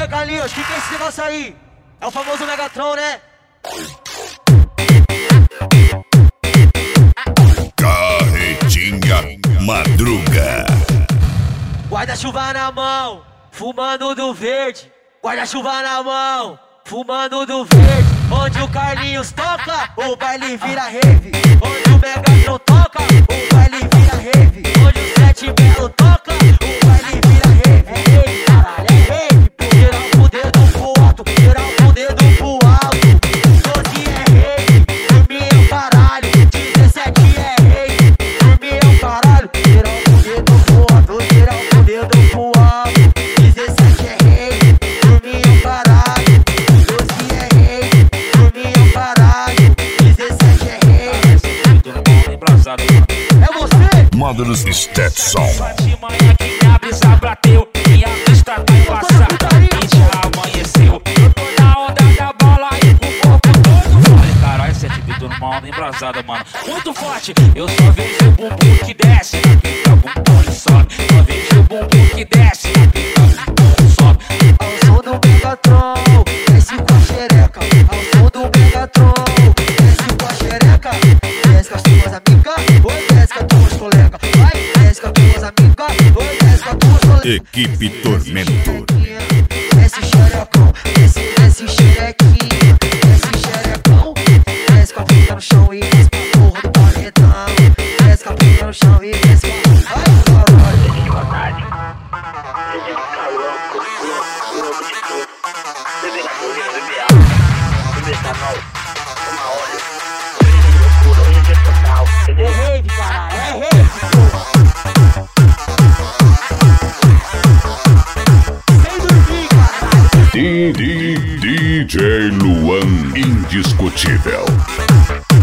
aí, Carlinhos, o que é esse negócio aí? É o famoso Megatron, né? Carretinha Madruga. Guarda-chuva na mão, fumando do verde. Guarda-chuva na mão, fumando do verde. Onde o Carlinhos toca, o baile vira rave. Onde o Megatron toca, o baile vira rave. Onde o Sete Belo toca, o baile vira rave. É rave, caralho, é rave. Geral com o dedo pro alto, geral com o dedo pro alto. 12 é rave, dormir é o caralho. 17 é rave, dormir é o caralho. Geral com o dedo pro alto, geral com o dedo pro alto. 17 é rave, dormir é o caralho. 12 é rave, dormir é o caralho. 17 é rave. É você? Módulos Stetson. Só de manhã que minha brisa bateu, minha vista tá embaçada e já amanheceu. Eu tô na onda da bola e com o corpo todo forte. Caralho, esse é tipo de uma onda embrasada, mano. Muito forte, eu só vejo o bumbum que desce, na pica bumbum e sobe. Só vejo o bumbum que desce, na pica bumbum e sobe. Ao som do Megatron, desce com a xereca. Ao som do Megatron, desce com a xereca. Desce com as tuas amigas, oi, desce com as tuas colegas. Vai, desce com as tuas amigas, oi, desce com as tuas colegas. Equipe Tormento. Desce xerecão, desce xerequinha. Desce xerecão, desce com a bunda no chão e desce com a porra do paredão. Desce com a bunda no chão e desce com a... Ai, caralho. É rave, caralho, é rave, porra. Sem dormir, caralho. DJ Luan Indiscutível.